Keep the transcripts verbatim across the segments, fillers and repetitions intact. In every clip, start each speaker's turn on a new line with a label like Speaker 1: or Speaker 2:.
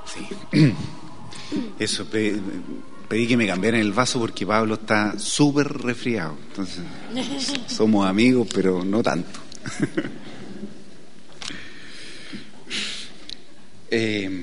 Speaker 1: Sí. Eso, pe- pedí que me cambiaran el vaso porque Pablo está súper resfriado. Entonces, somos amigos, pero no tanto. eh,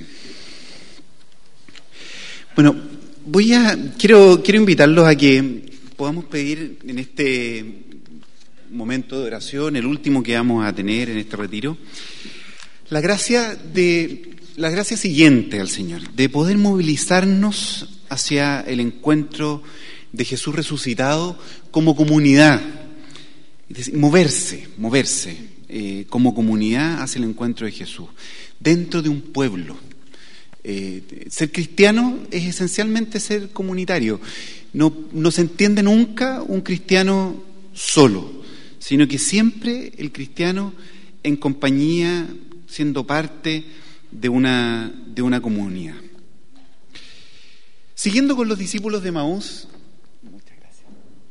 Speaker 1: bueno, voy a quiero quiero invitarlos a que podamos pedir en este momento de oración, el último que vamos a tener en este retiro, la gracia de la gracia siguiente al Señor, de poder movilizarnos hacia el encuentro de Jesús resucitado como comunidad, es decir, moverse, moverse eh, como comunidad hacia el encuentro de Jesús, dentro de un pueblo. Eh, ser cristiano es esencialmente ser comunitario. No, no se entiende nunca un cristiano solo, sino que siempre el cristiano en compañía, siendo parte de una, de una comunidad. Siguiendo con los discípulos de Emaús, muchas gracias.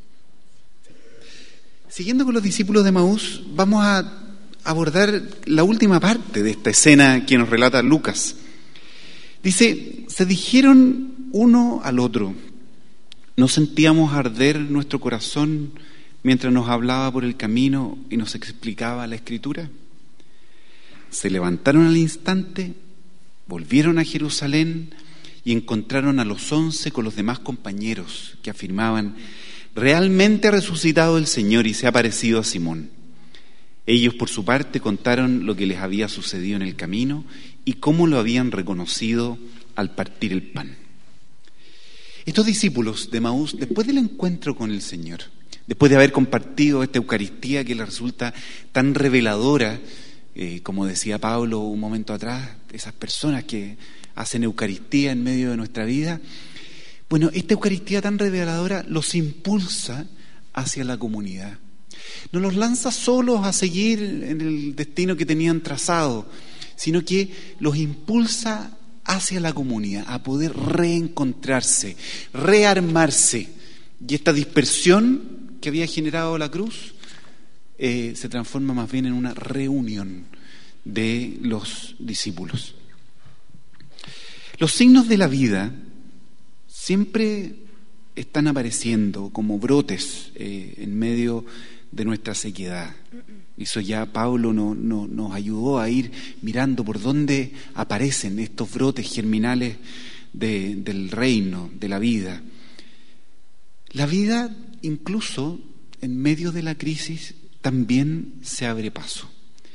Speaker 1: Siguiendo con los discípulos de Emaús, vamos a abordar la última parte de esta escena que nos relata Lucas. Dice, se dijeron uno al otro, ¿no sentíamos arder nuestro corazón mientras nos hablaba por el camino y nos explicaba la Escritura? Se levantaron al instante, volvieron a Jerusalén y encontraron a los once con los demás compañeros que afirmaban, realmente ha resucitado el Señor y se ha aparecido a Simón. Ellos por su parte contaron lo que les había sucedido en el camino y cómo lo habían reconocido al partir el pan. Estos discípulos de Emaús, después del encuentro con el Señor, después de haber compartido esta Eucaristía que les resulta tan reveladora, eh, como decía Pablo un momento atrás, esas personas que hacen Eucaristía en medio de nuestra vida, bueno, esta Eucaristía tan reveladora los impulsa hacia la comunidad. No los lanza solos a seguir en el destino que tenían trazado, sino que los impulsa hacia la comunidad, a poder reencontrarse, rearmarse. Y esta dispersión que había generado la cruz eh, se transforma más bien en una reunión de los discípulos. Los signos de la vida siempre están apareciendo como brotes eh, en medio de nuestra sequedad. Eso ya Pablo no, no, nos ayudó a ir mirando por dónde aparecen estos brotes germinales de, del reino, de la vida. La vida, incluso en medio de la crisis, también se abre paso.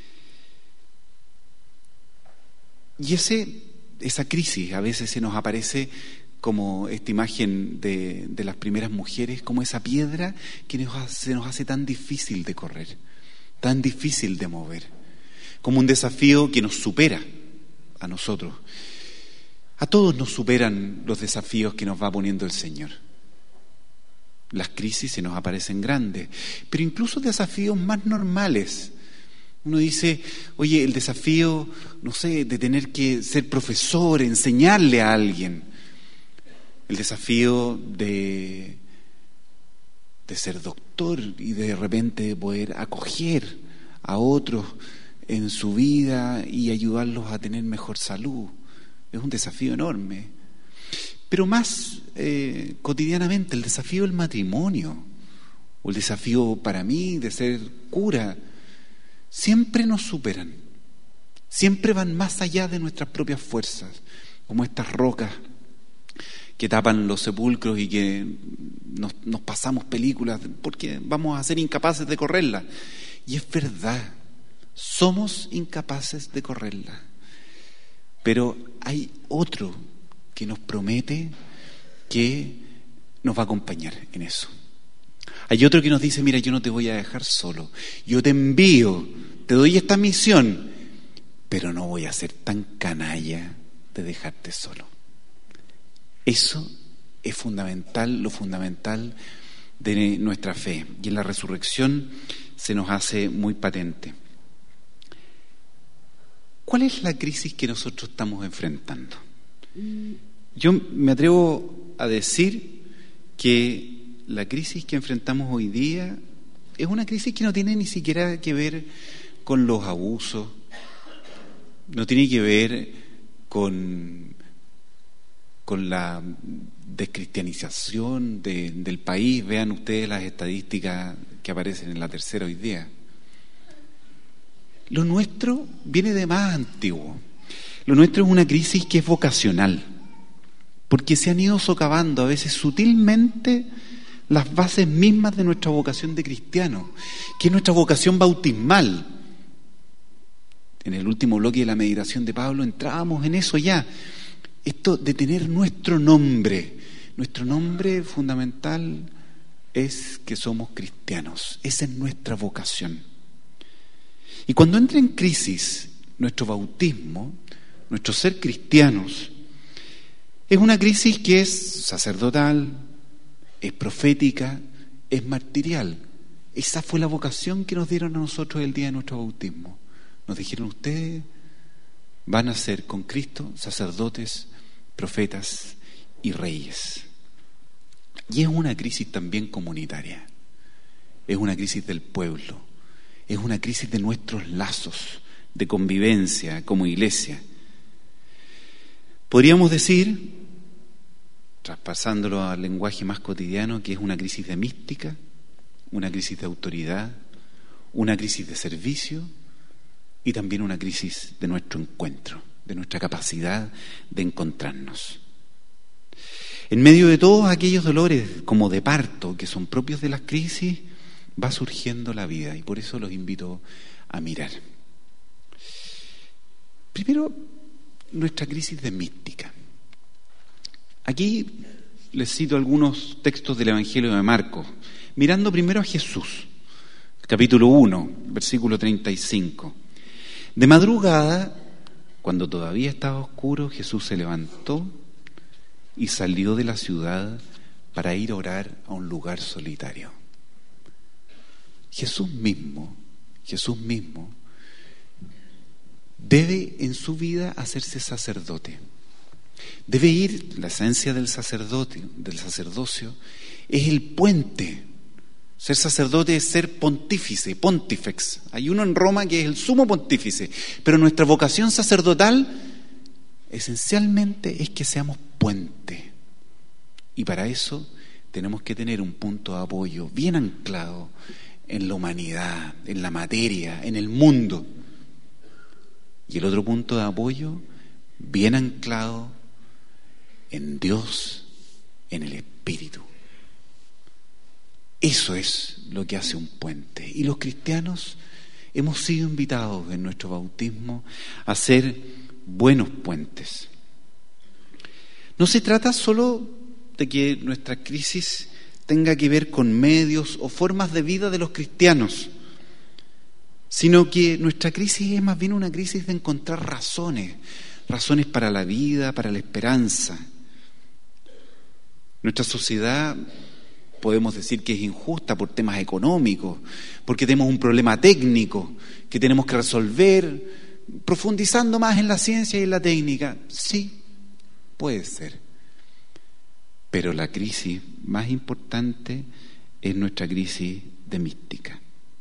Speaker 1: Y ese, esa crisis a veces se nos aparece como esta imagen de, de las primeras mujeres, como esa piedra que nos hace, se nos hace tan difícil de correr, tan difícil de mover, como un desafío que nos supera a nosotros. A todos nos superan los desafíos que nos va poniendo el Señor. Las crisis se nos aparecen grandes, pero incluso desafíos más normales. Uno dice, oye, el desafío, no sé, de tener que ser profesor, enseñarle a alguien. El desafío de, de ser doctor y de repente poder acoger a otros en su vida y ayudarlos a tener mejor salud. Es un desafío enorme. Pero más eh, cotidianamente, el desafío del matrimonio, o el desafío para mí de ser cura, siempre nos superan. Siempre van más allá de nuestras propias fuerzas, como estas rocas que tapan los sepulcros y que nos, nos pasamos películas porque vamos a ser incapaces de correrla. Y es verdad, somos incapaces de correrla. Pero hay otro que nos promete que nos va a acompañar en eso. Hay otro que nos dice, mira, yo no te voy a dejar solo. Yo te envío, te doy esta misión, pero no voy a ser tan canalla de dejarte solo. Eso es fundamental, lo fundamental de nuestra fe. Y en la resurrección se nos hace muy patente. ¿Cuál es la crisis que nosotros estamos enfrentando? Yo me atrevo a decir que la crisis que enfrentamos hoy día es una crisis que no tiene ni siquiera que ver con los abusos, no tiene que ver con con la descristianización de, del país. Vean ustedes las estadísticas que aparecen en la tercera hoy día. Lo nuestro viene de más antiguo. Lo nuestro es una crisis que es vocacional, porque se han ido socavando a veces sutilmente las bases mismas de nuestra vocación de cristiano, que es nuestra vocación bautismal. En el último bloque de la meditación de Pablo entrábamos en eso ya. Esto de tener nuestro nombre. Nuestro nombre fundamental es que somos cristianos. Esa es nuestra vocación. Y cuando entra en crisis nuestro bautismo, nuestro ser cristianos, es una crisis que es sacerdotal, es profética, es martirial. Esa fue la vocación que nos dieron a nosotros el día de nuestro bautismo. Nos dijeron: ustedes van a ser con Cristo sacerdotes, profetas y reyes. Y es una crisis también comunitaria, es una crisis del pueblo, es una crisis de nuestros lazos de convivencia como iglesia. Podríamos decir, traspasándolo al lenguaje más cotidiano, que es una crisis de mística, una crisis de autoridad, una crisis de servicio y también una crisis de nuestro encuentro, de nuestra capacidad de encontrarnos. En medio de todos aquellos dolores como de parto que son propios de las crisis, va surgiendo la vida, y por eso los invito a mirar. Primero, nuestra crisis de mística. Aquí les cito algunos textos del Evangelio de Marcos, mirando primero a Jesús, capítulo uno, versículo treinta y cinco. De madrugada, cuando todavía estaba oscuro, Jesús se levantó y salió de la ciudad para ir a orar a un lugar solitario. Jesús mismo, Jesús mismo, debe en su vida hacerse sacerdote. Debe ir, la esencia del sacerdote, del sacerdocio, es el puente. Ser sacerdote es ser pontífice, pontifex. Hay uno en Roma que es el sumo pontífice, pero nuestra vocación sacerdotal esencialmente es que seamos puente. Y para eso tenemos que tener un punto de apoyo bien anclado en la humanidad, en la materia, en el mundo. Y el otro punto de apoyo bien anclado en Dios, en el Espíritu. Eso es lo que hace un puente. Y los cristianos hemos sido invitados en nuestro bautismo a ser buenos puentes. No se trata solo de que nuestra crisis tenga que ver con medios o formas de vida de los cristianos, sino que nuestra crisis es más bien una crisis de encontrar razones, razones para la vida, para la esperanza. Nuestra sociedad podemos decir que es injusta por temas económicos, porque tenemos un problema técnico que tenemos que resolver profundizando más en la ciencia y en la técnica. Sí, puede ser. Pero la crisis más importante es nuestra crisis de mística.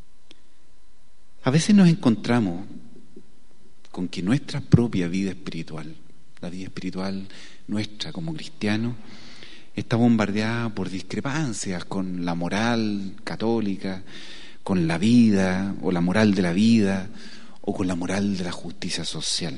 Speaker 1: A veces nos encontramos con que nuestra propia vida espiritual, la vida espiritual nuestra como cristianos, está bombardeada por discrepancias con la moral católica, con la vida o la moral de la vida o con la moral de la justicia social.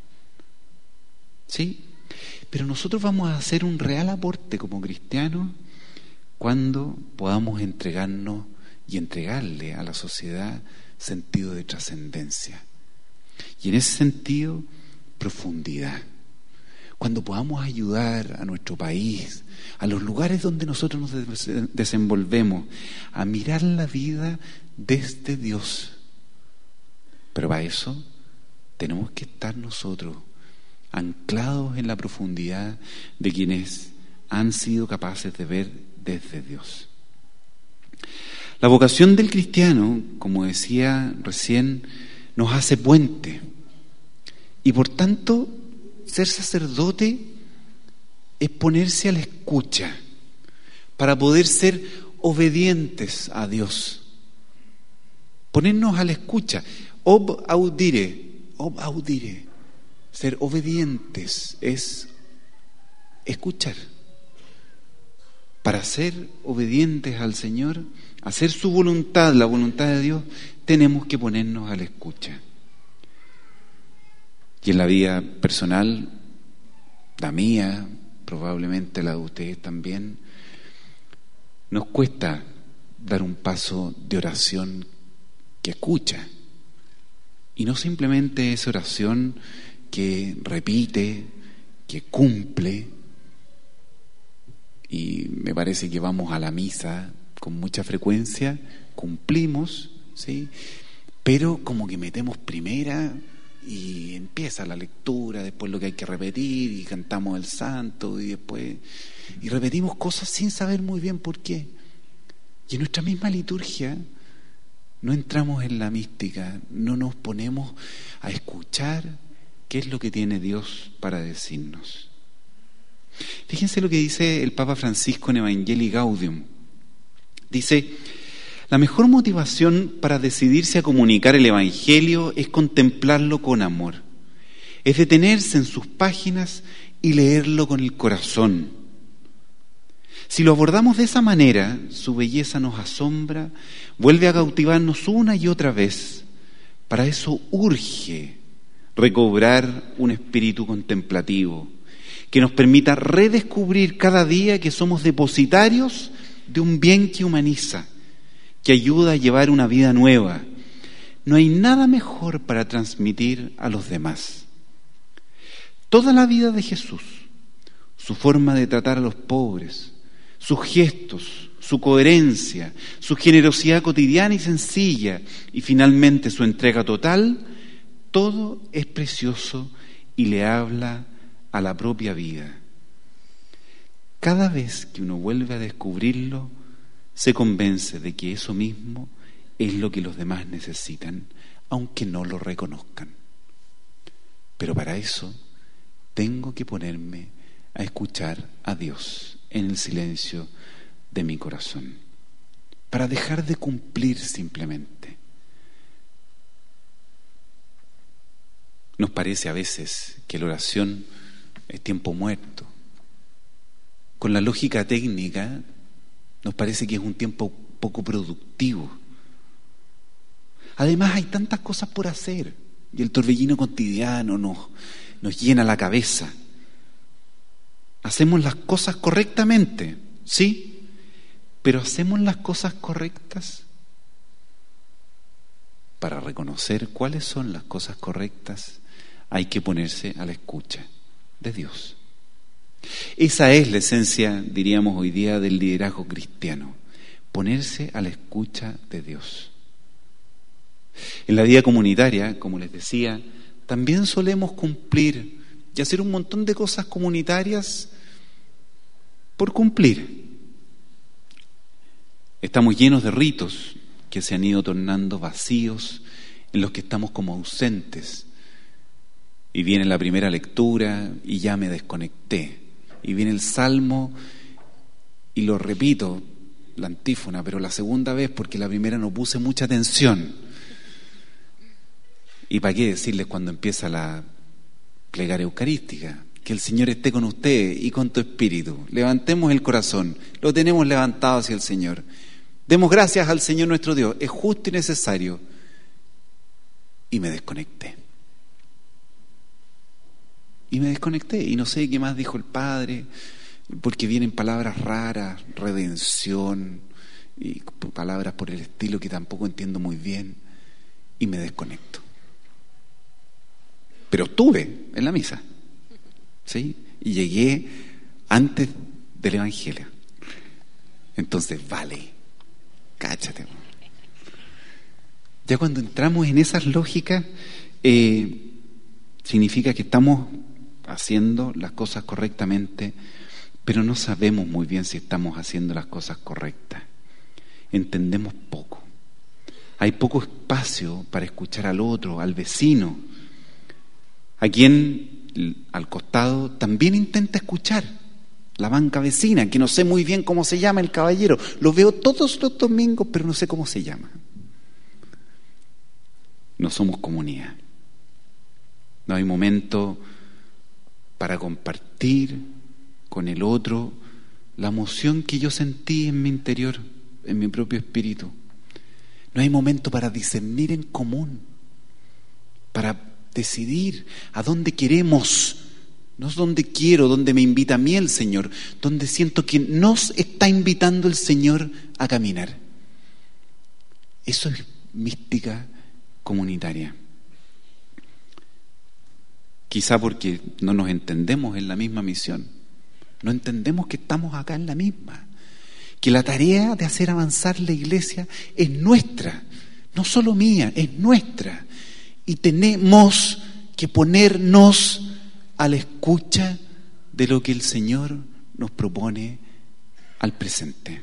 Speaker 1: ¿Sí? Pero nosotros vamos a hacer un real aporte como cristianos cuando podamos entregarnos y entregarle a la sociedad sentido de trascendencia. Y en ese sentido, profundidad. Cuando podamos ayudar a nuestro país, a los lugares donde nosotros nos desenvolvemos, a mirar la vida desde Dios. Pero para eso tenemos que estar nosotros anclados en la profundidad de quienes han sido capaces de ver desde Dios. La vocación del cristiano, como decía recién, nos hace puente. Y por tanto, ser sacerdote es ponerse a la escucha para poder ser obedientes a Dios. Ponernos a la escucha. Ob audire, ob audire. Ser obedientes es escuchar. Para ser obedientes al Señor, hacer su voluntad, la voluntad de Dios, tenemos que ponernos a la escucha. Y en la vida personal, la mía, probablemente la de ustedes también, nos cuesta dar un paso de oración que escucha. Y no simplemente esa oración que repite, que cumple. Y me parece que vamos a la misa con mucha frecuencia, cumplimos, ¿sí? Pero como que metemos primera y empieza la lectura, después lo que hay que repetir, y cantamos el santo, y después y repetimos cosas sin saber muy bien por qué. Y en nuestra misma liturgia no entramos en la mística, no nos ponemos a escuchar qué es lo que tiene Dios para decirnos. Fíjense lo que dice el Papa Francisco en Evangelii Gaudium. Dice: la mejor motivación para decidirse a comunicar el Evangelio es contemplarlo con amor, es detenerse en sus páginas y leerlo con el corazón. Si lo abordamos de esa manera, su belleza nos asombra, vuelve a cautivarnos una y otra vez. Para eso urge recobrar un espíritu contemplativo que nos permita redescubrir cada día que somos depositarios de un bien que humaniza, que ayuda a llevar una vida nueva. No hay nada mejor para transmitir a los demás. Toda la vida de Jesús, su forma de tratar a los pobres, sus gestos, su coherencia, su generosidad cotidiana y sencilla, y finalmente su entrega total, todo es precioso y le habla a la propia vida. Cada vez que uno vuelve a descubrirlo, se convence de que eso mismo es lo que los demás necesitan, aunque no lo reconozcan. Pero para eso tengo que ponerme a escuchar a Dios en el silencio de mi corazón, para dejar de cumplir simplemente. Nos parece a veces que la oración es tiempo muerto. Con la lógica técnica nos parece que es un tiempo poco productivo. Además hay tantas cosas por hacer y el torbellino cotidiano nos, nos llena la cabeza. Hacemos las cosas correctamente, sí, pero hacemos las cosas correctas. Para reconocer cuáles son las cosas correctas, hay que ponerse a la escucha de Dios. Esa es la esencia, diríamos hoy día, del liderazgo cristiano: ponerse a la escucha de Dios. En la vida comunitaria, como les decía, también solemos cumplir y hacer un montón de cosas comunitarias por cumplir. Estamos llenos de ritos que se han ido tornando vacíos, en los que estamos como ausentes. Y viene la primera lectura y ya me desconecté. Y viene el salmo y lo repito, la antífona, pero la segunda vez porque la primera no puse mucha atención. ¿Y para qué decirles cuando empieza la plegaria eucarística? Que el Señor esté con ustedes y con tu espíritu. Levantemos el corazón, lo tenemos levantado hacia el Señor. Demos gracias al Señor nuestro Dios, es justo y necesario. Y me desconecté. Y me desconecté y no sé qué más dijo el Padre, porque vienen palabras raras, redención, y palabras por el estilo que tampoco entiendo muy bien, y me desconecto. Pero estuve en la misa, ¿sí? Y llegué antes del Evangelio. Entonces, vale, cáchate. Ya cuando entramos en esas lógicas, eh, significa que estamos haciendo las cosas correctamente, pero no sabemos muy bien si estamos haciendo las cosas correctas. Entendemos poco. Hay poco espacio para escuchar al otro, al vecino, a quien al costado también intenta escuchar, la banca vecina, que no sé muy bien cómo se llama el caballero. Lo veo todos los domingos, pero no sé cómo se llama. No somos comunidad. No hay momento para compartir con el otro, la emoción que yo sentí en mi interior, en mi propio espíritu. No hay momento para discernir en común, para decidir a dónde queremos, no es donde quiero, donde me invita a mí el Señor, donde siento que nos está invitando el Señor a caminar. Eso es mística comunitaria. Quizá porque no nos entendemos en la misma misión, no entendemos que estamos acá en la misma, que la tarea de hacer avanzar la iglesia es nuestra, no solo mía, es nuestra, y tenemos que ponernos a la escucha de lo que el Señor nos propone al presente.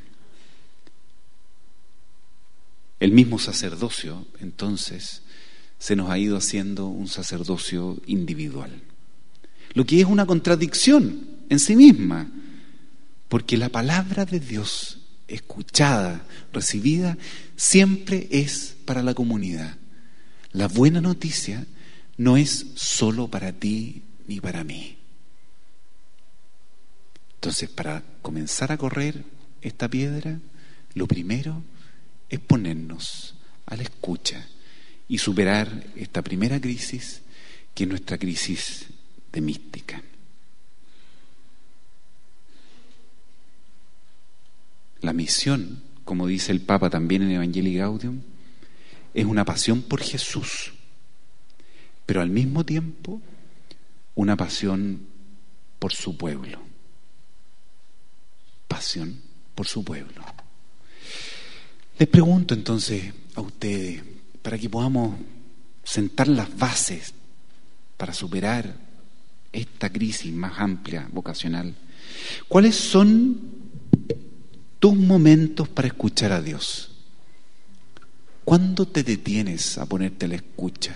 Speaker 1: El mismo sacerdocio, entonces, se nos ha ido haciendo un sacerdocio individual, lo que es una contradicción en sí misma, porque la palabra de Dios, escuchada, recibida, siempre es para la comunidad. La buena noticia no es solo para ti ni para mí. Entonces, para comenzar a correr esta piedra, lo primero es ponernos a la escucha y superar esta primera crisis, que es nuestra crisis de mística. La misión, como dice el Papa también en Evangelii Gaudium, es una pasión por Jesús, pero al mismo tiempo una pasión por su pueblo. Pasión por su pueblo. Les pregunto entonces a ustedes, para que podamos sentar las bases para superar esta crisis más amplia, vocacional, ¿cuáles son tus momentos para escuchar a Dios? ¿Cuándo te detienes a ponerte a la escucha?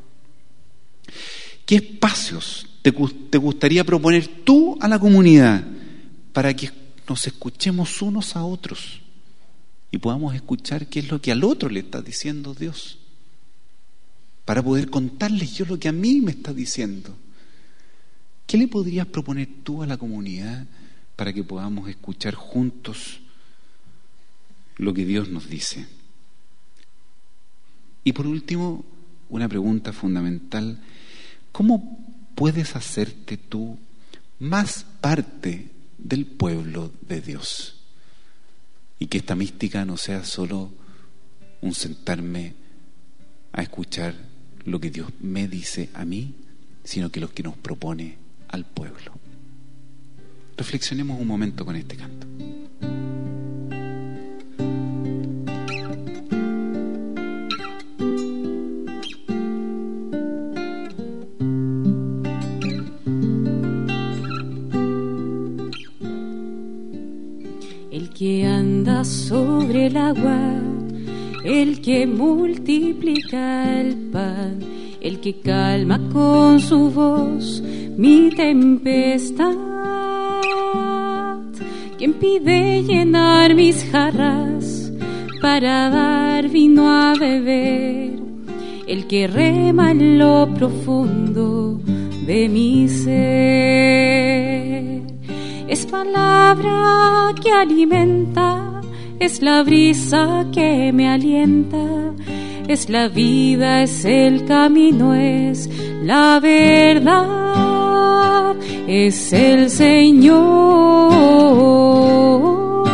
Speaker 1: ¿Qué espacios te, te gustaría proponer tú a la comunidad para que nos escuchemos unos a otros y podamos escuchar qué es lo que al otro le está diciendo Dios? Para poder contarles yo lo que a mí me está diciendo. ¿Qué le podrías proponer tú a la comunidad para que podamos escuchar juntos lo que Dios nos dice? Y por último, una pregunta fundamental: ¿cómo puedes hacerte tú más parte del pueblo de Dios? Y que esta mística no sea solo un sentarme a escuchar lo que Dios me dice a mí, sino que lo que nos propone al pueblo. Reflexionemos un momento con este canto.
Speaker 2: Que anda sobre el agua, el que multiplica el pan, el que calma con su voz mi tempestad, quien pide llenar mis jarras para dar vino a beber, el que rema en lo profundo de mi ser. Es palabra que alimenta, es la brisa que me alienta, es la vida, es el camino, es la verdad, es el Señor.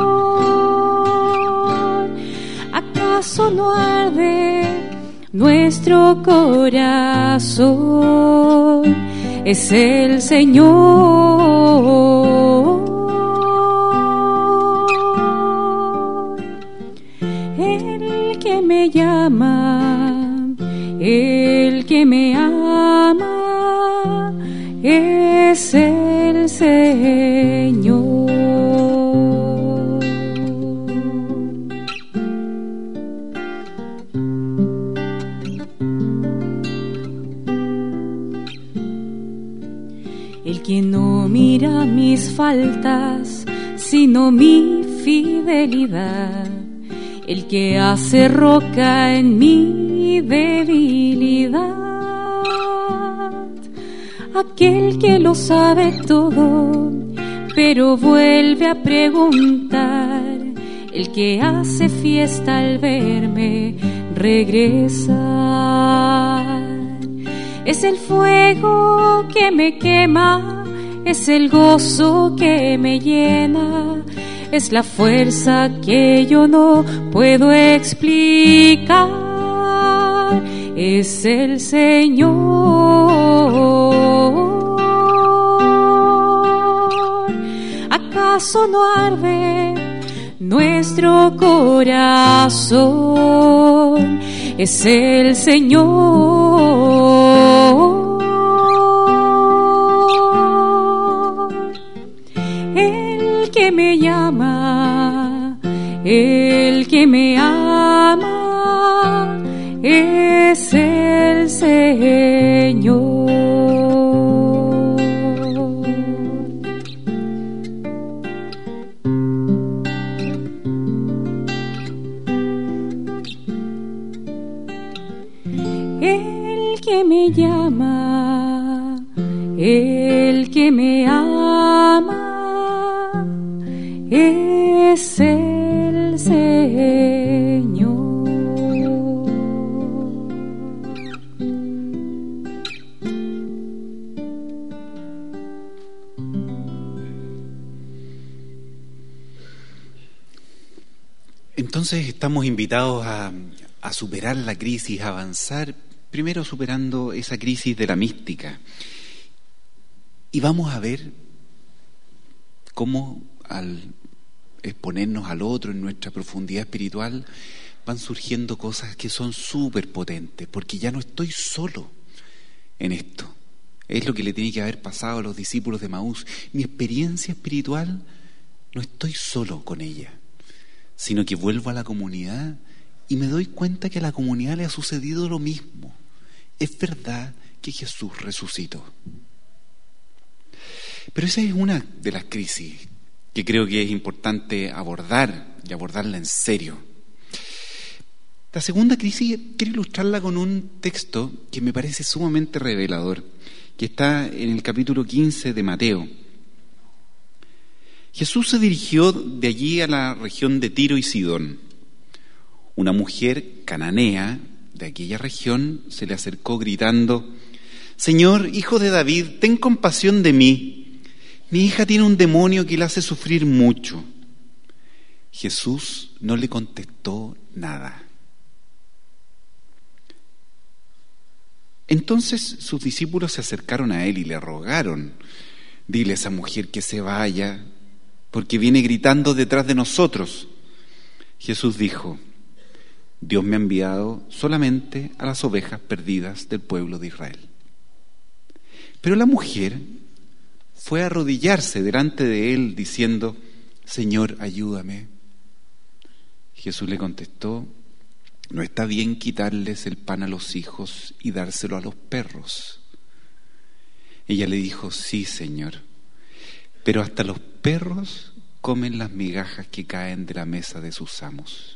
Speaker 2: ¿Acaso no arde nuestro corazón? Es el Señor. El que me llama, el que me ama, es el Señor. El que no mira mis faltas, sino mi fidelidad. El que hace roca en mi debilidad. Aquel que lo sabe todo, pero vuelve a preguntar. El que hace fiesta al verme regresa. Es el fuego que me quema, es el gozo que me llena, es la fuerza que yo no puedo explicar. Es el Señor. ¿Acaso no arde nuestro corazón? Es el Señor, el que me llama, el que me ama, es el Señor. El que me llama, el que me ama, es el Señor.
Speaker 1: Entonces estamos invitados a, a superar la crisis, a avanzar, primero superando esa crisis de la mística. Y vamos a ver cómo al exponernos al otro en nuestra profundidad espiritual van surgiendo cosas que son súper potentes, porque ya no estoy solo en esto. Es lo que le tiene que haber pasado a los discípulos de Emaús. Mi experiencia espiritual, no estoy solo con ella, sino que vuelvo a la comunidad y me doy cuenta que a la comunidad le ha sucedido lo mismo. Es verdad que Jesús resucitó. Pero esa es una de las crisis que creo que es importante abordar y abordarla en serio. La segunda crisis quiero ilustrarla con un texto que me parece sumamente revelador, que está en el capítulo quince de Mateo. Jesús se dirigió de allí a la región de Tiro y Sidón. Una mujer cananea de aquella región se le acercó gritando: «Señor, hijo de David, ten compasión de mí. Mi hija tiene un demonio que la hace sufrir mucho». Jesús no le contestó nada. Entonces sus discípulos se acercaron a él y le rogaron: «Dile a esa mujer que se vaya, porque viene gritando detrás de nosotros». Jesús dijo: «Dios me ha enviado solamente a las ovejas perdidas del pueblo de Israel». Pero la mujer fue a arrodillarse delante de él diciendo: «Señor, ayúdame». Jesús le contestó: «No está bien quitarles el pan a los hijos y dárselo a los perros». Ella le dijo: «Sí, Señor, pero hasta los perros comen las migajas que caen de la mesa de sus amos».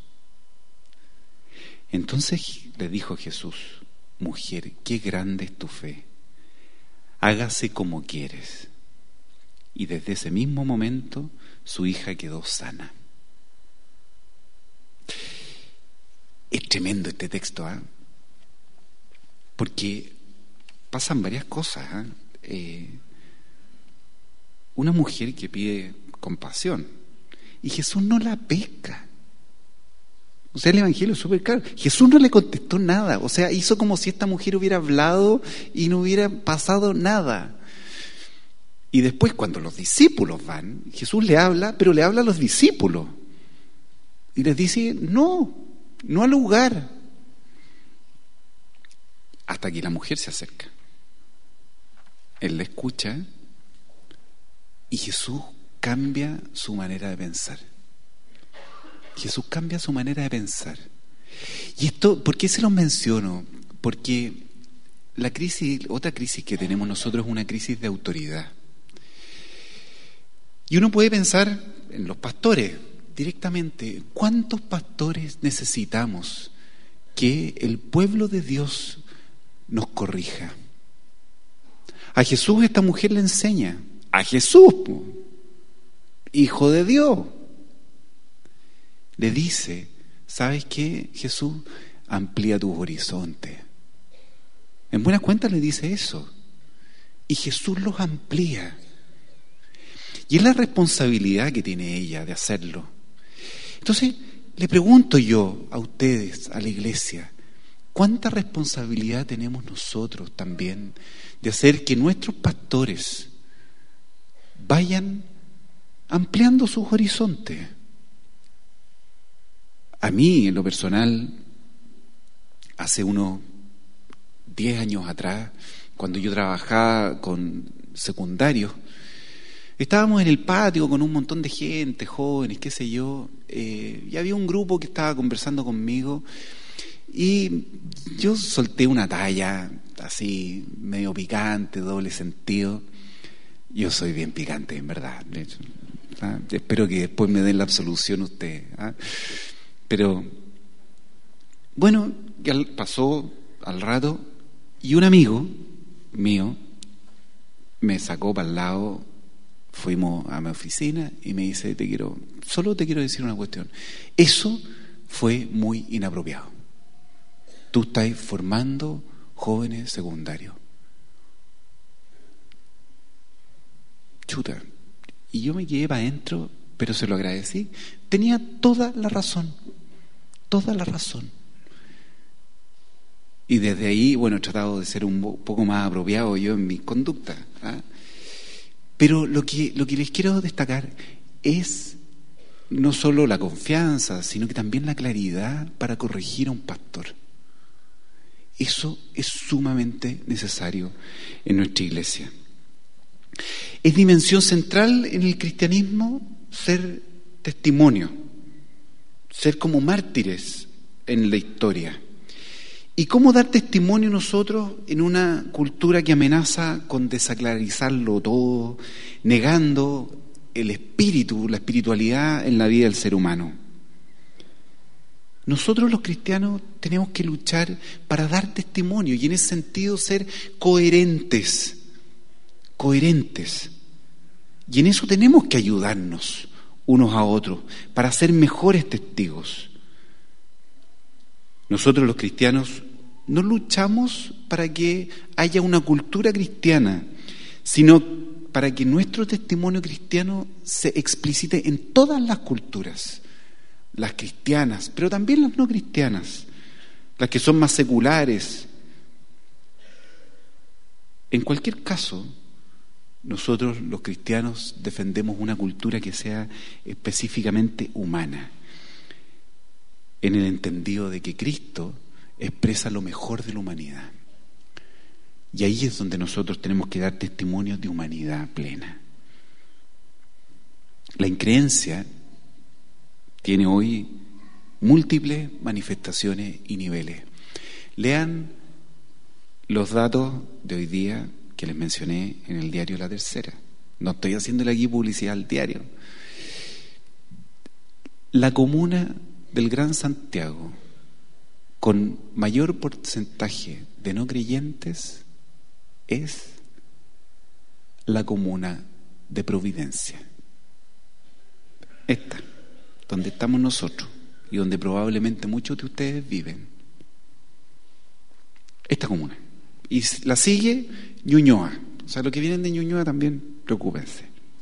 Speaker 1: Entonces le dijo Jesús: «Mujer, qué grande es tu fe. Hágase como quieres». Y desde ese mismo momento su hija quedó sana. Es tremendo este texto, ¿eh? Porque pasan varias cosas, ¿eh? Eh, una mujer que pide compasión y Jesús no la pesca. O sea, el evangelio es súper claro. Jesús no le contestó nada. O sea, hizo como si esta mujer hubiera hablado y no hubiera pasado nada. Y después, cuando los discípulos van, Jesús le habla, pero le habla a los discípulos. Y les dice: no, no al lugar. Hasta que la mujer se acerca. Él la escucha y Jesús cambia su manera de pensar. Jesús cambia su manera de pensar. Y esto, ¿por qué se los menciono? Porque la crisis, otra crisis que tenemos nosotros es una crisis de autoridad. Y uno puede pensar en los pastores directamente. ¿Cuántos pastores necesitamos que el pueblo de Dios nos corrija? A Jesús esta mujer le enseña. A Jesús. hijo de Dios. Le dice, ¿sabes qué, Jesús? Amplía tus horizontes. En buena cuenta le dice eso. Y Jesús los amplía. Y es la responsabilidad que tiene ella de hacerlo. Entonces, le pregunto yo a ustedes, a la iglesia, ¿cuánta responsabilidad tenemos nosotros también de hacer que nuestros pastores vayan ampliando sus horizontes? A mí, en lo personal, hace unos diez años atrás, cuando yo trabajaba con secundarios, estábamos en el patio con un montón de gente, jóvenes, qué sé yo, eh, y había un grupo que estaba conversando conmigo y yo solté una talla así, medio picante, doble sentido. Yo soy bien picante, en verdad. ¿Ah? Espero que después me den la absolución ustedes. ¿Ah? Pero, bueno, pasó al rato y un amigo mío me sacó para el lado, fuimos a mi oficina y me dice, te quiero, solo te quiero decir una cuestión. Eso fue muy inapropiado. Tú estás formando jóvenes secundarios. Chuta. Y yo me quedé para adentro, pero se lo agradecí. Tenía toda la razón, toda la razón. Y desde ahí, bueno, he tratado de ser un poco más apropiado yo en mi conducta. ¿Ah? Pero lo que, lo que les quiero destacar es no solo la confianza, sino que también la claridad para corregir a un pastor. Eso es sumamente necesario en nuestra iglesia. Es dimensión central en el cristianismo ser testimonio, ser como mártires en la historia. ¿Y cómo dar testimonio nosotros en una cultura que amenaza con desacralizarlo todo, negando el espíritu, la espiritualidad en la vida del ser humano? Nosotros los cristianos tenemos que luchar para dar testimonio y en ese sentido ser coherentes, coherentes. Y en eso tenemos que ayudarnos unos a otros para ser mejores testigos. Nosotros los cristianos no luchamos para que haya una cultura cristiana, sino para que nuestro testimonio cristiano se explicite en todas las culturas, las cristianas, pero también las no cristianas, las que son más seculares. En cualquier caso, nosotros los cristianos defendemos una cultura que sea específicamente humana, en el entendido de que Cristo expresa lo mejor de la humanidad. Y ahí es donde nosotros tenemos que dar testimonio de humanidad plena. La increencia tiene hoy múltiples manifestaciones y niveles. Lean los datos de hoy día que les mencioné en el diario La Tercera. No estoy haciéndole aquí publicidad al diario. La comuna del Gran Santiago con mayor porcentaje de no creyentes es la comuna de Providencia. Esta, donde estamos nosotros y donde probablemente muchos de ustedes viven. Esta comuna. Y la sigue Ñuñoa. O sea, los que vienen de Ñuñoa también, preocúpense.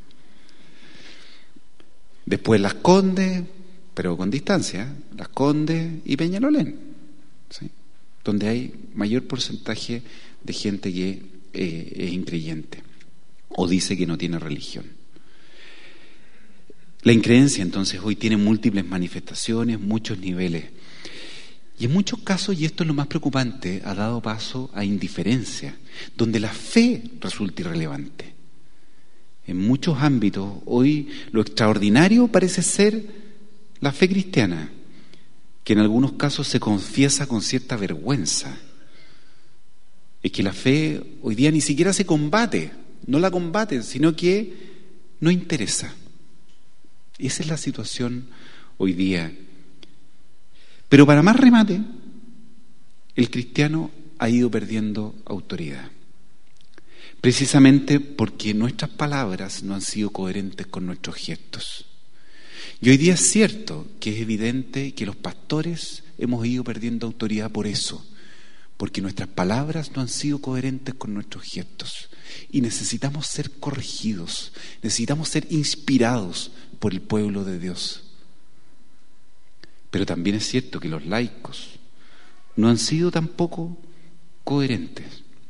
Speaker 1: Después Las Condes, pero con distancia, Las Condes y Peñalolén, ¿sí? Donde hay mayor porcentaje de gente que eh, es increyente o dice que no tiene religión. La increencia entonces hoy tiene múltiples manifestaciones, muchos niveles. Y en muchos casos, y esto es lo más preocupante, ha dado paso a indiferencia, donde la fe resulta irrelevante. En muchos ámbitos, hoy lo extraordinario parece ser la fe cristiana, que en algunos casos se confiesa con cierta vergüenza. Es que la fe hoy día ni siquiera se combate, no la combaten, sino que no interesa. Esa es la situación hoy día. Pero para más remate, el cristiano ha ido perdiendo autoridad. precisamente porque nuestras palabras no han sido coherentes con nuestros gestos. Y hoy día es cierto que es evidente que los pastores hemos ido perdiendo autoridad por eso, porque nuestras palabras no han sido coherentes con nuestros gestos. Y necesitamos ser corregidos, necesitamos ser inspirados por el pueblo de Dios. Pero también es cierto que los laicos no han sido tampoco coherentes.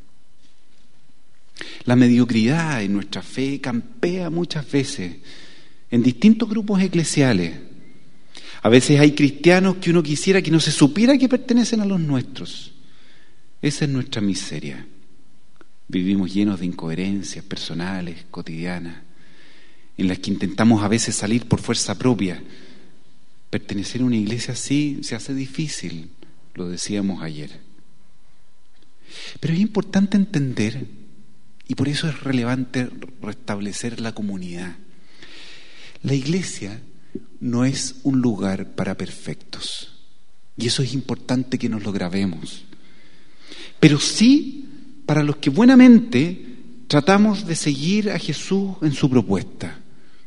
Speaker 1: La mediocridad en nuestra fe campea muchas veces en distintos grupos eclesiales. A veces hay cristianos que uno quisiera que no se supiera que pertenecen a los nuestros. Esa es nuestra miseria. Vivimos llenos de incoherencias personales, cotidianas, en las que intentamos a veces salir por fuerza propia. Pertenecer a una iglesia así se hace difícil, lo decíamos ayer. Pero es importante entender, y por eso es relevante restablecer la comunidad. La iglesia no es un lugar para perfectos, y eso es importante que nos lo grabemos. Pero sí para los que buenamente tratamos de seguir a Jesús en su propuesta.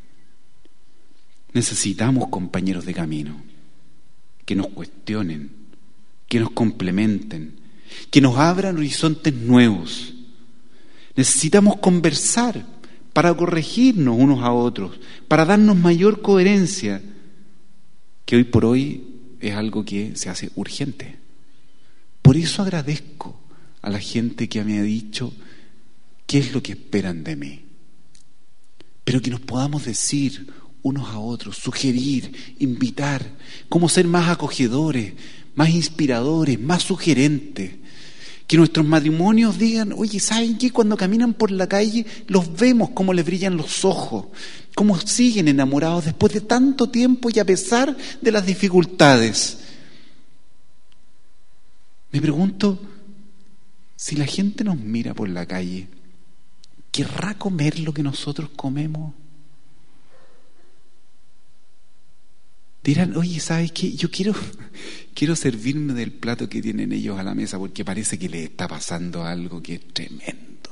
Speaker 1: Necesitamos compañeros de camino que nos cuestionen, que nos complementen, que nos abran horizontes nuevos. Necesitamos conversar para corregirnos unos a otros, para darnos mayor coherencia, que hoy por hoy es algo que se hace urgente. Por eso agradezco a la gente que me ha dicho qué es lo que esperan de mí. Pero que nos podamos decir unos a otros, sugerir, invitar, cómo ser más acogedores, más inspiradores, más sugerentes. Que nuestros matrimonios digan, oye, ¿saben qué? Cuando caminan por la calle los vemos cómo les brillan los ojos, cómo siguen enamorados después de tanto tiempo y a pesar de las dificultades. Me pregunto, si la gente nos mira por la calle, ¿querrá comer lo que nosotros comemos? Dirán, oye, ¿sabes qué? Yo quiero, quiero servirme del plato que tienen ellos a la mesa porque parece que les está pasando algo que es tremendo.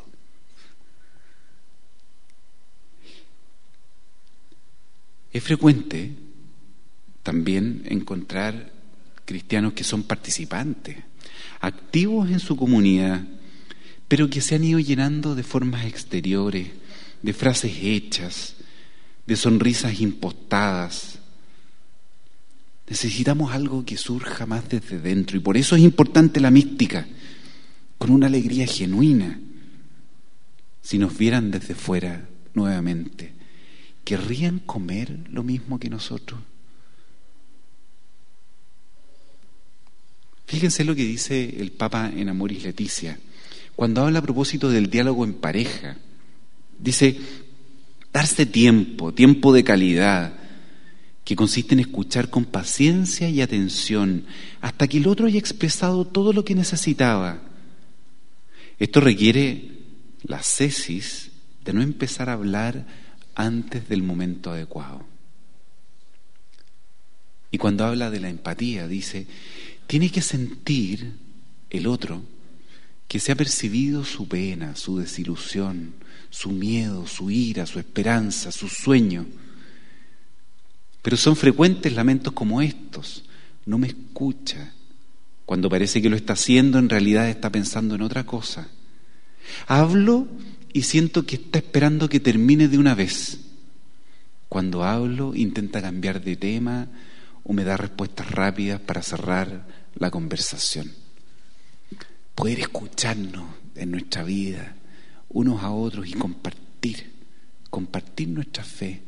Speaker 1: Es frecuente también encontrar cristianos que son participantes, activos en su comunidad, pero que se han ido llenando de formas exteriores, de frases hechas, de sonrisas impostadas. Necesitamos algo que surja más desde dentro, y por eso es importante la mística, con una alegría genuina. Si nos vieran desde fuera nuevamente, ¿querrían comer lo mismo que nosotros? Fíjense lo que dice el Papa en Amoris Laetitia, cuando habla a propósito del diálogo en pareja. Dice, darse tiempo, tiempo de calidad, que consiste en escuchar con paciencia y atención hasta que el otro haya expresado todo lo que necesitaba. Esto requiere la cesis de no empezar a hablar antes del momento adecuado. Y cuando habla de la empatía, dice, tiene que sentir el otro que se ha percibido su pena, su desilusión, su miedo, su ira, su esperanza, su sueño. Pero son frecuentes lamentos como estos. No me escucha. Cuando parece que lo está haciendo, en realidad está pensando en otra cosa. Hablo y siento que está esperando que termine de una vez. Cuando hablo, intenta cambiar de tema o me da respuestas rápidas para cerrar la conversación. Poder escucharnos en nuestra vida, unos a otros, y compartir, compartir nuestra fe.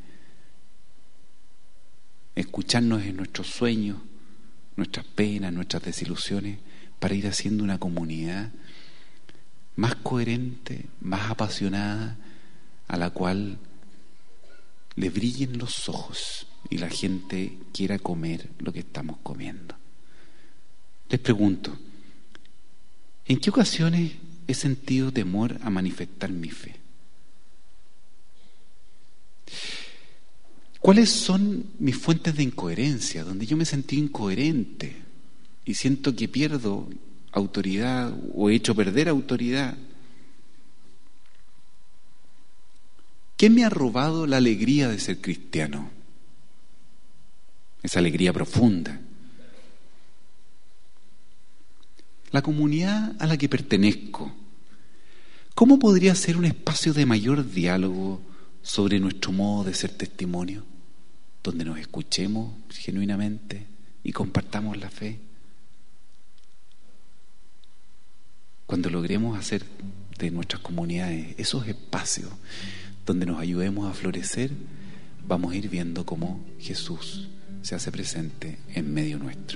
Speaker 1: Escucharnos en nuestros sueños, nuestras penas, nuestras desilusiones, para ir haciendo una comunidad más coherente, más apasionada, a la cual le brillen los ojos y la gente quiera comer lo que estamos comiendo. Les pregunto, ¿en qué ocasiones he sentido temor a manifestar mi fe? ¿Cuáles son mis fuentes de incoherencia, donde yo me sentí incoherente y siento que pierdo autoridad o he hecho perder autoridad? ¿Qué me ha robado la alegría de ser cristiano? Esa alegría profunda. La comunidad a la que pertenezco, ¿cómo podría ser un espacio de mayor diálogo sobre nuestro modo de ser testimonio, donde nos escuchemos genuinamente y compartamos la fe? Cuando logremos hacer de nuestras comunidades esos espacios donde nos ayudemos a florecer, vamos a ir viendo cómo Jesús se hace presente en medio nuestro.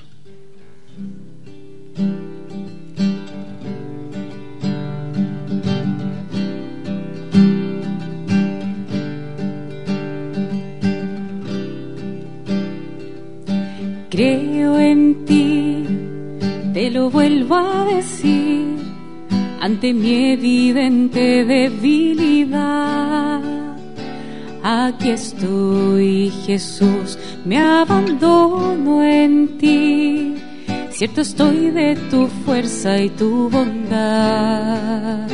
Speaker 2: Creo en ti, te lo vuelvo a decir, ante mi evidente debilidad. Aquí estoy, Jesús, me abandono en ti. Cierto estoy de tu fuerza y tu bondad.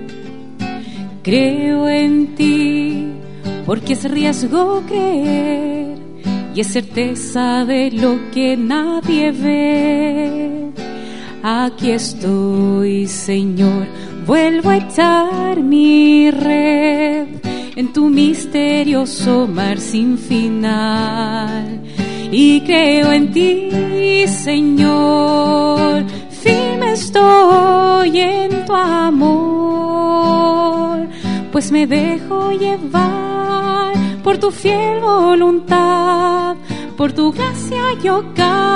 Speaker 2: Creo en ti, porque es riesgo creer y es certeza de lo que nadie ve. Aquí estoy, Señor, vuelvo a echar mi red en tu misterioso mar sin final. Y creo en ti, Señor, firme estoy en tu amor, pues me dejo llevar por tu fiel voluntad, por tu gracia yo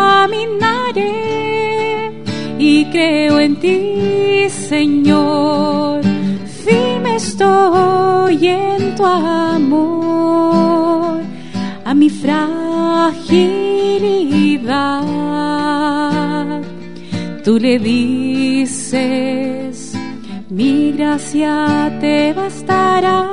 Speaker 2: caminaré. Y creo en ti, Señor, firme estoy en tu amor, a mi fragilidad. Tú le dices, mi gracia te bastará.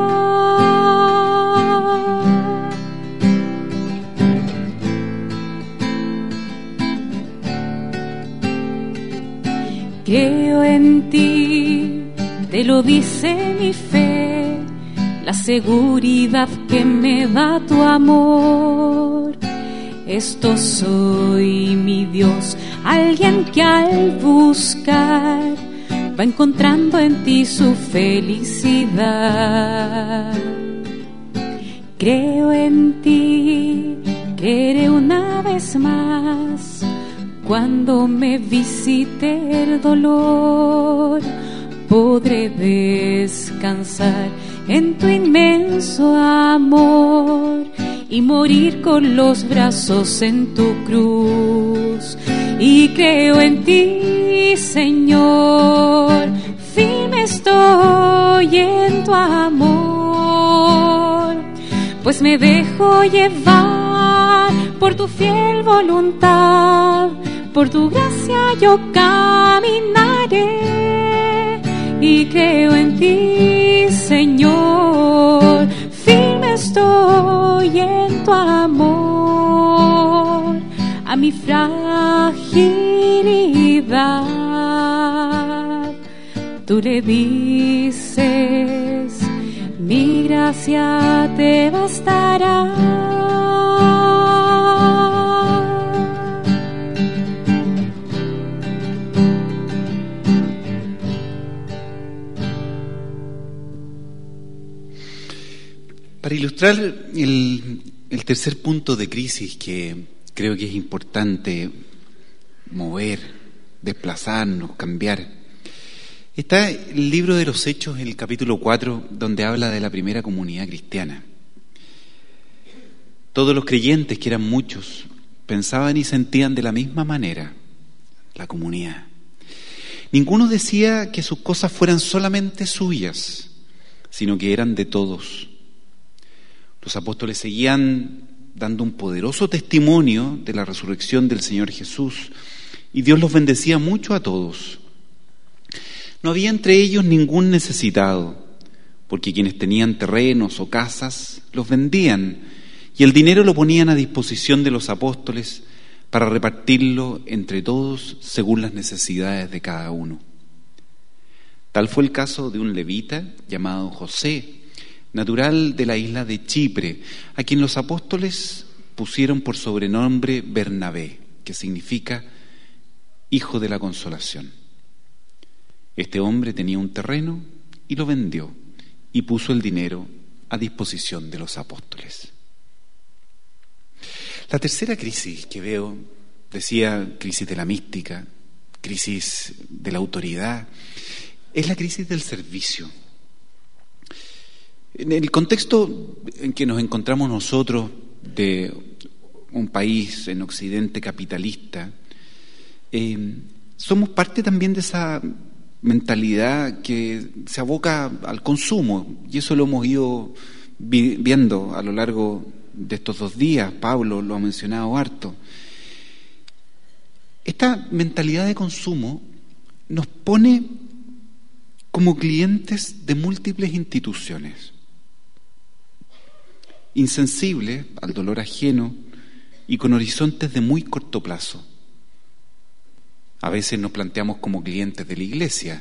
Speaker 2: Creo en ti, te lo dice mi fe, la seguridad que me da tu amor. Esto soy, mi Dios, alguien que al buscar va encontrando en ti su felicidad. Creo en ti, creeré una vez más, cuando me visite el dolor, podré descansar en tu inmenso amor y morir con los brazos en tu cruz. Y creo en ti, Señor, firme estoy en tu amor, pues me dejo llevar por tu fiel voluntad, por tu gracia yo caminaré. Y creo en ti, Señor, firme estoy en tu amor, a mi fragilidad. Tú le dices, mi gracia te bastará.
Speaker 1: Para ilustrar el, el tercer punto de crisis que creo que es importante mover, desplazarnos, cambiar, está el libro de los Hechos en el capítulo cuatro, donde habla de la primera comunidad cristiana. Todos los creyentes, que eran muchos, pensaban y sentían de la misma manera la comunidad. Ninguno decía que sus cosas fueran solamente suyas, sino que eran de todos. Los apóstoles seguían dando un poderoso testimonio de la resurrección del Señor Jesús, y Dios los bendecía mucho a todos. No había entre ellos ningún necesitado, porque quienes tenían terrenos o casas los vendían, y el dinero lo ponían a disposición de los apóstoles para repartirlo entre todos según las necesidades de cada uno. Tal fue el caso de un levita llamado José, natural de la isla de Chipre, a quien los apóstoles pusieron por sobrenombre Bernabé, que significa hijo de la consolación. Este hombre tenía un terreno y lo vendió y puso el dinero a disposición de los apóstoles. La tercera crisis que veo, decía, crisis de la mística, crisis de la autoridad, es la crisis del servicio. En el contexto en que nos encontramos nosotros de un país en Occidente capitalista, eh, somos parte también de esa mentalidad que se aboca al consumo, y eso lo hemos ido vi- viendo a lo largo de estos dos días. Pablo lo ha mencionado harto. Esta mentalidad de consumo nos pone como clientes de múltiples instituciones, insensibles al dolor ajeno y con horizontes de muy corto plazo. A veces nos planteamos como clientes de la iglesia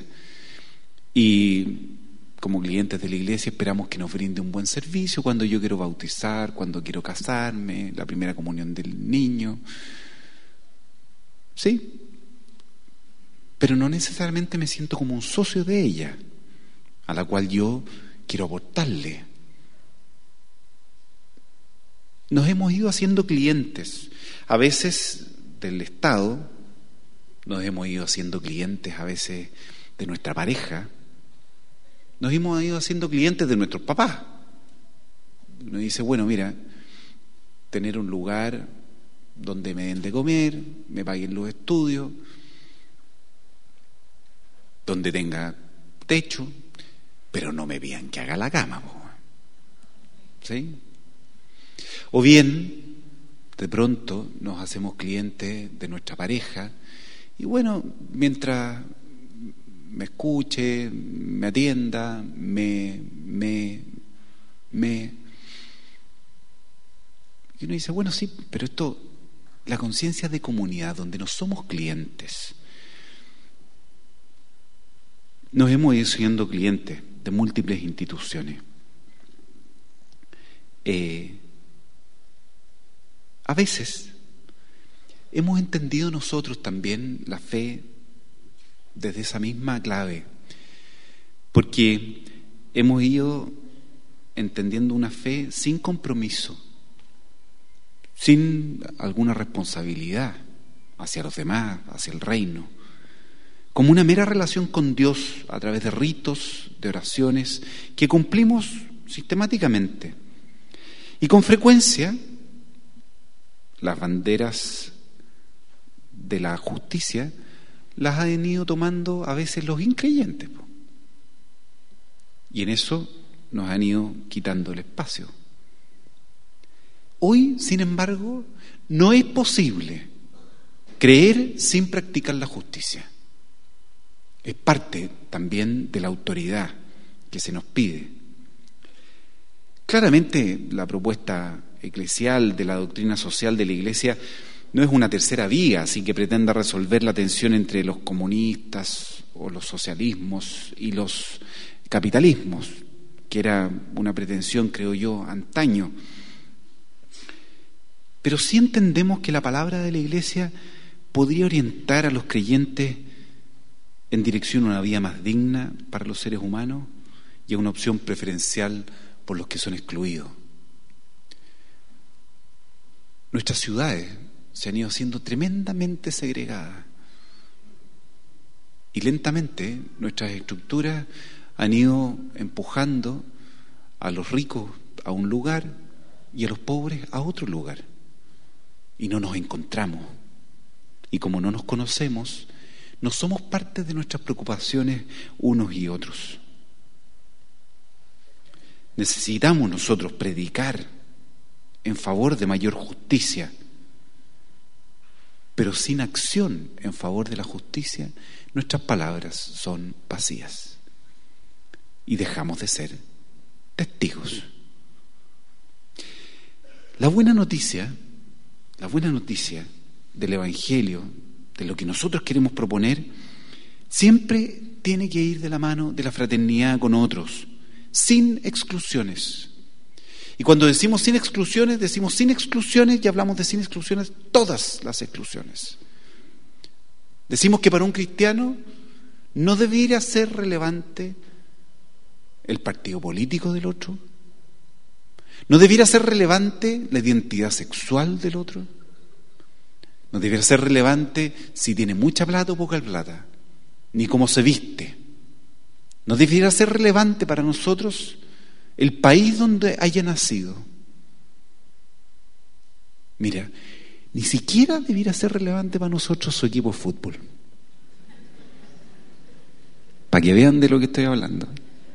Speaker 1: y como clientes de la iglesia esperamos que nos brinde un buen servicio cuando yo quiero bautizar, cuando quiero casarme, la primera comunión del niño. Sí, pero no necesariamente me siento como un socio de ella, a la cual yo quiero aportarle. Nos hemos ido haciendo clientes, a veces del Estado, nos hemos ido haciendo clientes a veces de nuestra pareja, nos hemos ido haciendo clientes de nuestros papás. Nos dice, bueno, mira, tener un lugar donde me den de comer, me paguen los estudios, donde tenga techo, pero no me pidan que haga la cama, ¿sí? O bien, de pronto nos hacemos clientes de nuestra pareja y bueno, mientras me escuche, me atienda, me, me, me... Y uno dice, bueno, sí, pero esto, la conciencia de comunidad, donde no somos clientes, nos hemos ido siendo clientes de múltiples instituciones. Eh, a veces hemos entendido nosotros también la fe desde esa misma clave, porque hemos ido entendiendo una fe sin compromiso, sin alguna responsabilidad hacia los demás, hacia el reino, como una mera relación con Dios a través de ritos, de oraciones que cumplimos sistemáticamente. Y con frecuencia las banderas de la justicia las han ido tomando a veces los increyentes, y en eso nos han ido quitando el espacio. Hoy, sin embargo, no es posible creer sin practicar la justicia. Es parte también de la autoridad que se nos pide. Claramente, la propuesta eclesial de la doctrina social de la Iglesia no es una tercera vía, así que pretenda resolver la tensión entre los comunistas o los socialismos y los capitalismos, que era una pretensión, creo yo, antaño. Pero sí entendemos que la palabra de la Iglesia podría orientar a los creyentes en dirección a una vía más digna para los seres humanos y a una opción preferencial por los que son excluidos. Nuestras ciudades se han ido haciendo tremendamente segregadas y lentamente nuestras estructuras han ido empujando a los ricos a un lugar y a los pobres a otro lugar, y no nos encontramos, y como no nos conocemos, no somos parte de nuestras preocupaciones unos y otros. Necesitamos nosotros predicar en favor de mayor justicia, pero sin acción en favor de la justicia, nuestras palabras son vacías y dejamos de ser testigos. La buena noticia, la buena noticia del Evangelio, de lo que nosotros queremos proponer, siempre tiene que ir de la mano de la fraternidad con otros, sin exclusiones. Y cuando decimos sin exclusiones, decimos sin exclusiones y hablamos de sin exclusiones todas las exclusiones. Decimos que para un cristiano no debería ser relevante el partido político del otro, no debiera ser relevante la identidad sexual del otro, no debiera ser relevante si tiene mucha plata o poca plata, ni cómo se viste. No debiera ser relevante para nosotros el país donde haya nacido. Mira, ni siquiera debiera ser relevante para nosotros su equipo de fútbol. Para que vean de lo que estoy hablando.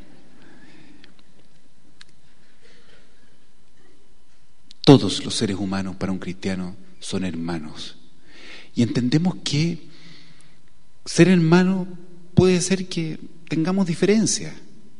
Speaker 1: Todos los seres humanos para un cristiano son hermanos. Y entendemos que ser hermano puede ser que tengamos diferencias.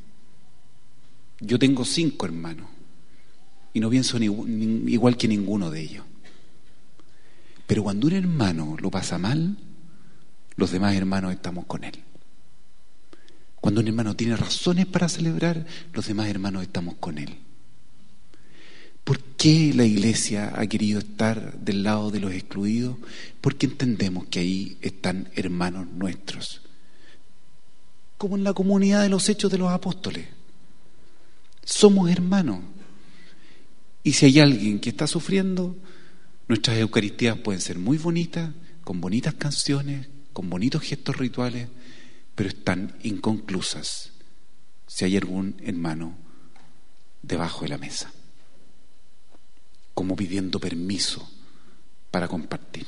Speaker 1: Yo tengo cinco hermanos y no pienso ni, ni, igual que ninguno de ellos. Pero cuando un hermano lo pasa mal, los demás hermanos estamos con él. Cuando un hermano tiene razones para celebrar, los demás hermanos estamos con él. ¿Por qué la iglesia ha querido estar del lado de los excluidos? Porque entendemos que ahí están hermanos nuestros. Como en la comunidad de los Hechos de los Apóstoles. Somos hermanos. Y si hay alguien que está sufriendo, nuestras eucaristías pueden ser muy bonitas, con bonitas canciones, con bonitos gestos rituales, pero están inconclusas si hay algún hermano debajo de la mesa, como pidiendo permiso para compartir.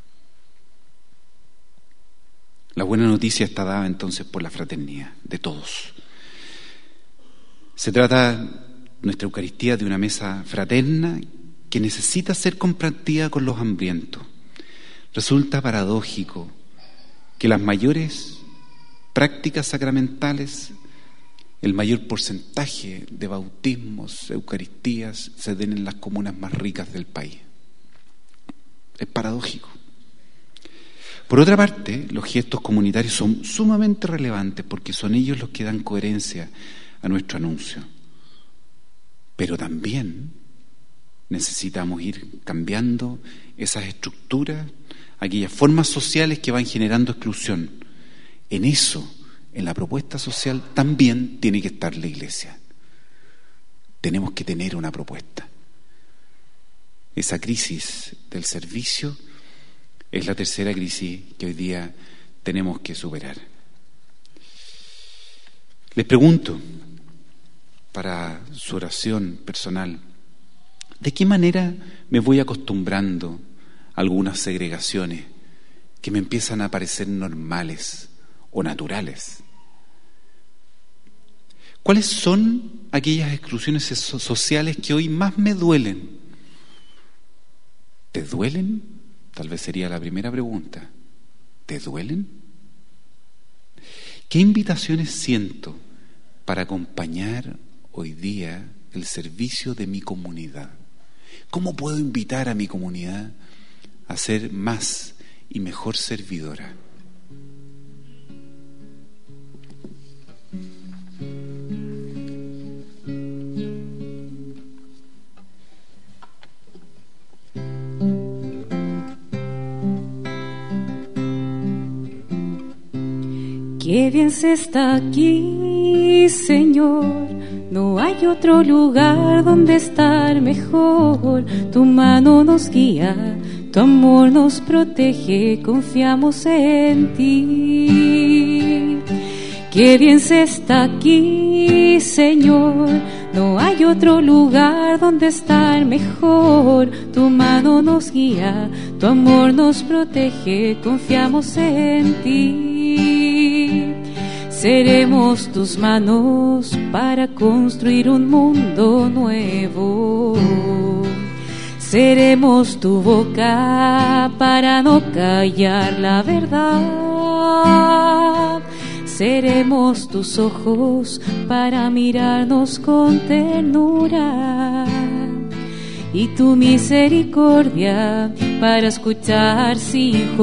Speaker 1: La buena noticia está dada entonces por la fraternidad de todos. Se trata, nuestra Eucaristía, de una mesa fraterna que necesita ser compartida con los hambrientos. Resulta paradójico que las mayores prácticas sacramentales, el mayor porcentaje de bautismos, eucaristías, se den en las comunas más ricas del país. Es paradójico. Por otra parte, los gestos comunitarios son sumamente relevantes porque son ellos los que dan coherencia a nuestro anuncio. Pero también necesitamos ir cambiando esas estructuras, aquellas formas sociales que van generando exclusión. En eso, en la propuesta social, también tiene que estar la iglesia. Tenemos que tener una propuesta. Esa crisis del servicio es la tercera crisis que hoy día tenemos que superar. Les pregunto, para su oración personal, ¿de qué manera me voy acostumbrando a algunas segregaciones que me empiezan a parecer normales o naturales? ¿Cuáles son aquellas exclusiones sociales que hoy más me duelen? ¿Te duelen? Tal vez sería la primera pregunta. ¿Te duelen? ¿Qué invitaciones siento para acompañar hoy día el servicio de mi comunidad? ¿Cómo puedo invitar a mi comunidad a ser más y mejor servidora?
Speaker 2: Qué bien se está aquí, Señor. No hay otro lugar donde estar mejor. Tu mano nos guía, tu amor nos protege, confiamos en ti. Qué bien se está aquí, Señor. No hay otro lugar donde estar mejor. Tu mano nos guía, tu amor nos protege, confiamos en ti. Seremos tus manos para construir un mundo nuevo. Seremos tu boca para no callar la verdad. Seremos tus ojos para mirarnos con ternura. Y tu misericordia para escuchar sin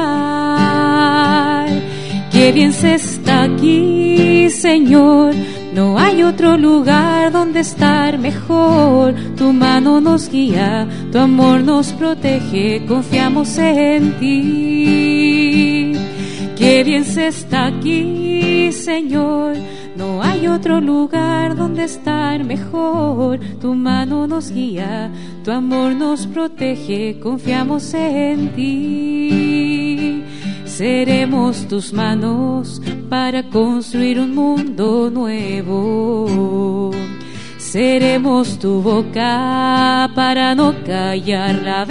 Speaker 2: juzgar. Qué bien se está aquí, Señor. No hay otro lugar donde estar mejor. Tu mano nos guía, tu amor nos protege, confiamos en ti. Qué bien se está aquí, Señor. No hay otro lugar donde estar mejor. Tu mano nos guía, tu amor nos protege, confiamos en ti. Seremos tus manos para construir un mundo nuevo. Seremos tu boca para no callar la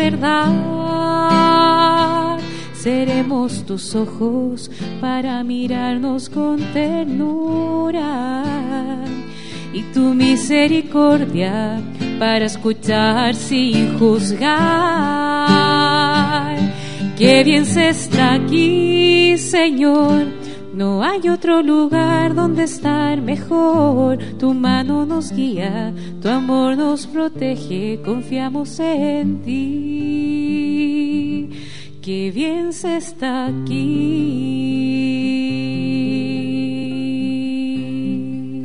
Speaker 2: verdad. Seremos tus ojos para mirarnos con ternura. Y tu misericordia para escuchar sin juzgar. Qué bien se está aquí, Señor. No hay otro lugar donde estar mejor. Tu mano nos guía, tu amor nos protege, confiamos en ti. Qué bien se está aquí.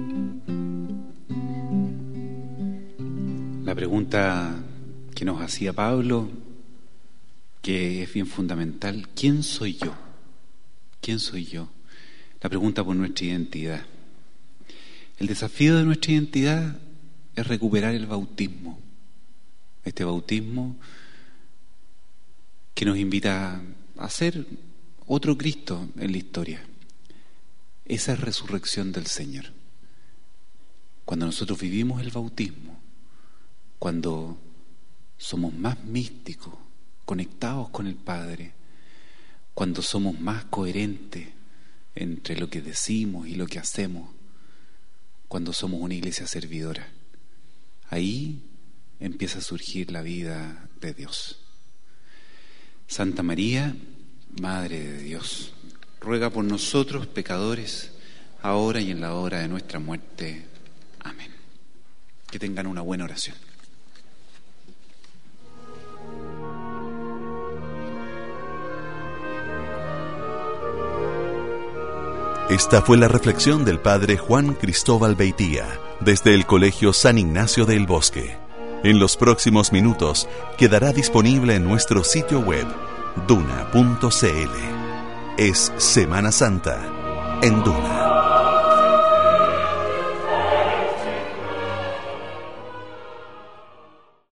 Speaker 1: La pregunta que nos hacía Pablo, que es bien fundamental: ¿quién soy yo? ¿Quién soy yo? La pregunta por nuestra identidad. El desafío de nuestra identidad es recuperar el bautismo. Este bautismo que nos invita a ser otro Cristo en la historia. Esa es resurrección del Señor. Cuando nosotros vivimos el bautismo, cuando somos más místicos, conectados con el Padre, cuando somos más coherentes entre lo que decimos y lo que hacemos, cuando somos una iglesia servidora, ahí empieza a surgir la vida de Dios. Santa María, Madre de Dios, ruega por nosotros pecadores, ahora y en la hora de nuestra muerte. Amén. Que tengan una buena oración.
Speaker 3: Esta fue la reflexión del Padre Juan Cristóbal Beitía, desde el Colegio San Ignacio del Bosque. En los próximos minutos quedará disponible en nuestro sitio web duna punto c l. Es Semana Santa en Duna.